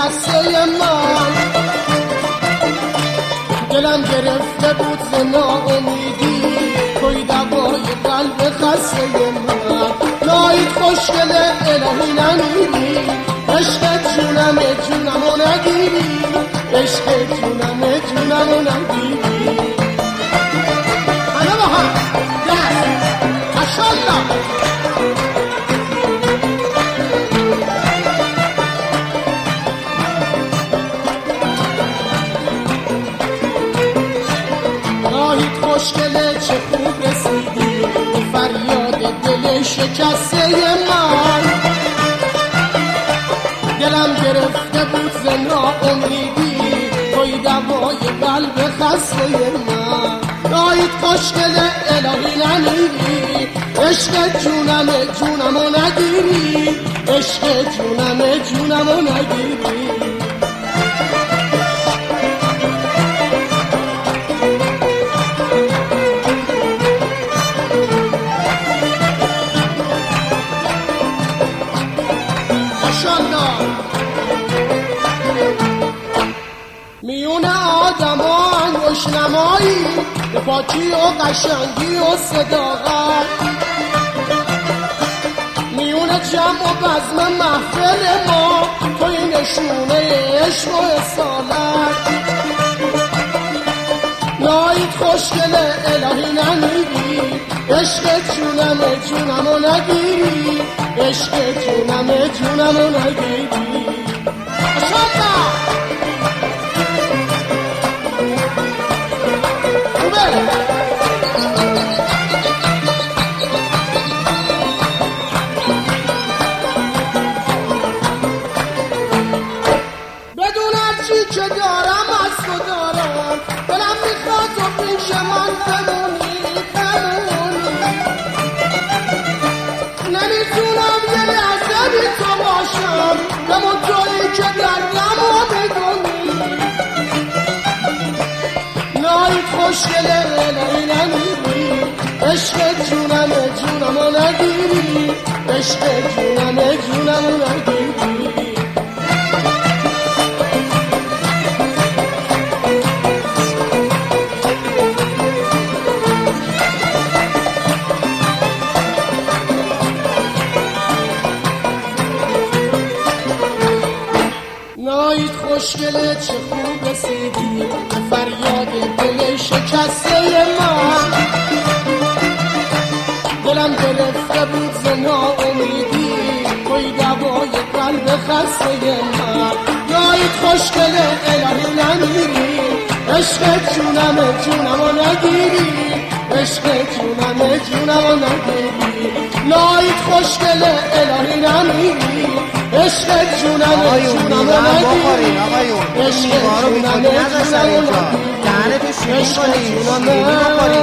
شکسته من، دلم گرفته بود ز ناامیدی، توی دوای قلب خسته من. نایید خوشگل الهی نمیری، عشق جونم جونمو نگیری، عشق جونم جونمو نگیری. همه با هم دست ماشاءالله. نایید خوشگله چه خوب رسیدی، فریاد دل شکسته من، دلم گرفته بود ز ناامیدی، توی دوای قلب خسته من. نایید خوشگل الهی نمیری، عشق جونم جونمو نگیری، عشق جونم جونمو نگیری. میون آدم ها انگوش نمایی، به پاکی و قشنگی و صداقت، میون جمع و بزم محفل ما، توی نشونه عشق و اصالت. نایید خوشگل الهی نمیری، عشق جونم جونمو نگیری، عشق جونم جونمو نگیری. ماشاءالله. بدون هرچی که دارم از تو دارم، دلم میخواد تو پیش من بمونی بمونی. نمیتونم یه لحظه بی تو باشم، بمون تویی که دردمو بدونی. نایید خوشگل الهی نمیری، عشق جونم جونمو نگیری، عشق جونم جونمو نگیری. نایید خوشگله چه خوب رسیدی، فریاد دل شکسته من، دلم گرفته بود ز ناامیدی، توی دوای قلب خسته من. نایید خوشگله الهی نمیری، عشق جونم جونمو نگیری، عشق جونم جونمو نگیری. نایید خوشگله الهی نمیری، عشق جونم جونمو نگیری، عشق جونم جونمو نگیری، عشق جونم